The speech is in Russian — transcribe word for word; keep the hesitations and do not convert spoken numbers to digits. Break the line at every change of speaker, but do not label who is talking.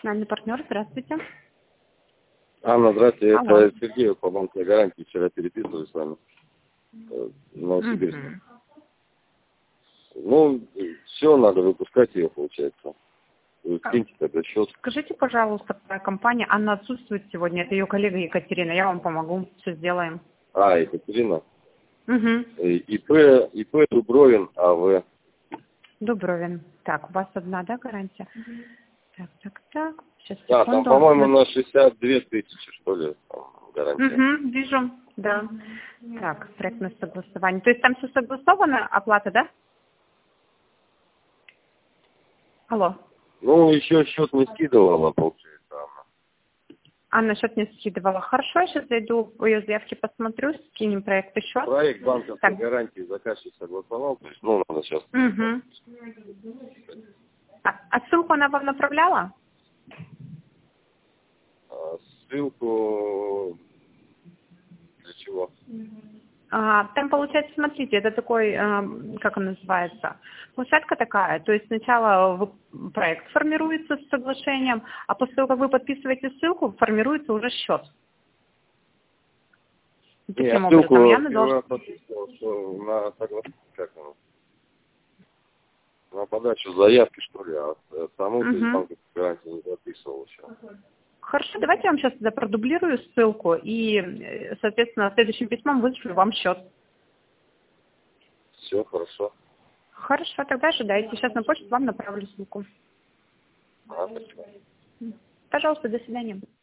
Национальный партнер, здравствуйте.
Анна, здравствуйте.
Алло.
Это Сергей по банковской гарантии. Вчера переписывались с вами. э, в Новосибирске.
Мгм.
Ну, все, надо выпускать ее, получается. Вы
А,
скиньте тогда счет.
Скажите, пожалуйста, какая компания, Анна отсутствует сегодня, это ее коллега Екатерина, я вам помогу, все сделаем.
А, Екатерина.
Угу.
Э, ИП, ИП Дубровин АВ.
Дубровин. Так, у вас одна, да, гарантия? Так, так, так. Сейчас,
Да, там,
секунду.
по-моему, на шестьдесят две тысячи, что ли, там, гарантия.
Угу, вижу, да. Так, проектное согласование. То есть там все согласовано, оплата, да? Алло.
Ну, еще счет не скидывала, получается, Анна.
Анна счет не скидывала. Хорошо, я сейчас зайду по ее заявке, посмотрю, скинем проект счет.
Проект банковской
Так.
гарантии заказчик согласовал, то есть, ну, надо сейчас.
Угу. А, а ссылку она вам направляла?
А, ссылку для чего?
А, там, получается, смотрите, это такой, эм, как он называется, площадка такая. То есть сначала вы- проект формируется с соглашением, а после того, как вы подписываете ссылку, формируется уже счет. И
Не, я
таким
ссылку
образом, Яна
первый
должна...
раз подписывал, что на согласие, как оно, на подачу заявки, что ли, а э, саму, то есть,
Угу.
банковскую гарантию не подписывал еще.
Хорошо, давайте я вам сейчас тогда продублирую ссылку и, э, соответственно, следующим письмом вышлю вам счет.
Все, хорошо.
Хорошо, тогда ожидайте. Сейчас на почту вам направлю ссылку.
А, спасибо.
Пожалуйста, до свидания.